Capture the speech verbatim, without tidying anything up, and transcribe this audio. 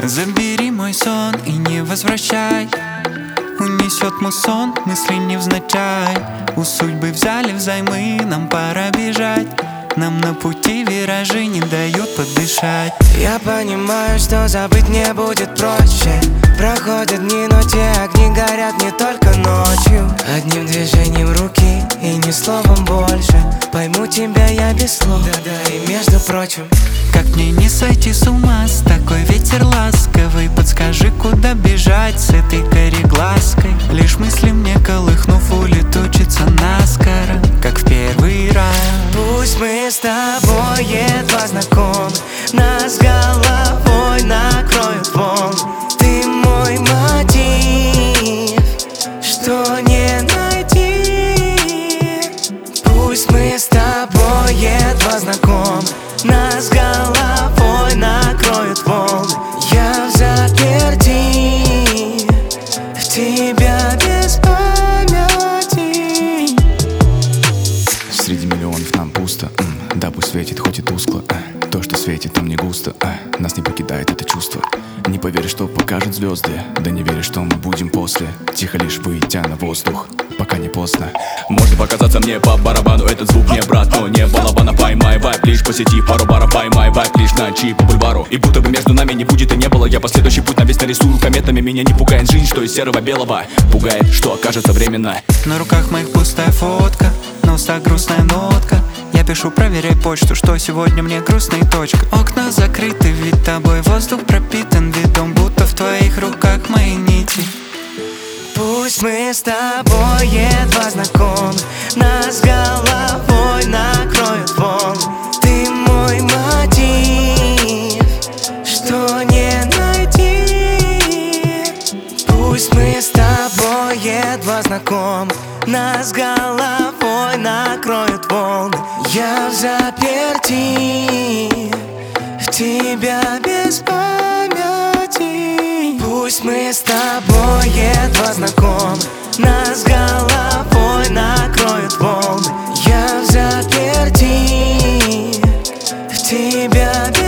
Забери мой сон и не возвращай. Унесет мусон мысли невзначай. У судьбы взяли взаймы, нам пора бежать. Нам на пути виражи не дают подышать. Я понимаю, что забыть не будет проще. Проходят дни, но те огни горят не только ночью. Одним движением руки и ни словом больше. Пойму тебя я без слов, да-да, и между прочим. Как мне не сойти с ума с такой ветер ласковый? Подскажи, куда бежать с этой кореглазкой? Лишь мысли мне колыхнув улетучится наскоро, как в первый раз. Пусть мы с тобой едва знакомы, нас головой накроют волны. Ты мой мотив, что не найти. Пусть мы с тобой едва знакомы, нас головой накроют волны. Я в заперти, в тебя без памяти. Среди миллионов нам пусто, да пусть светит, хоть и тускло. То, что светит, нам не густо, нас не покидает это чувство. Не поверишь, что покажут звезды, да не веришь, что мы будем после. Тихо лишь выйдя на воздух, пока не поздно. Может показаться мне по барабану этот звук не брат, но не балабана. Поймай вайп лишь посетив пару баров, поймай вайп лишь ночи по бульвару. И будто бы между нами не будет и не было. Я последующий путь на весь нарисую кометами. Меня не пугает жизнь, что из серого белого. Пугает, что окажется временно. На руках моих пустая фотка, на устах грустная нотка. Я пишу, проверяй почту, что сегодня мне грустно и точка. Окна закрыты, ведь тобой воздух пропитан видом, будто в твоих руках мои нити. Пусть мы с тобой едва знакомы, нас головой накроют волны. Ты мой мотив, что не найти. Пусть мы с тобой едва знакомы, нас головой накроют волны. Я в заперти, в тебя без памяти. Пусть мы с тобой едва знакомы, нас головой накроют волны. Я в заперти, в тебя без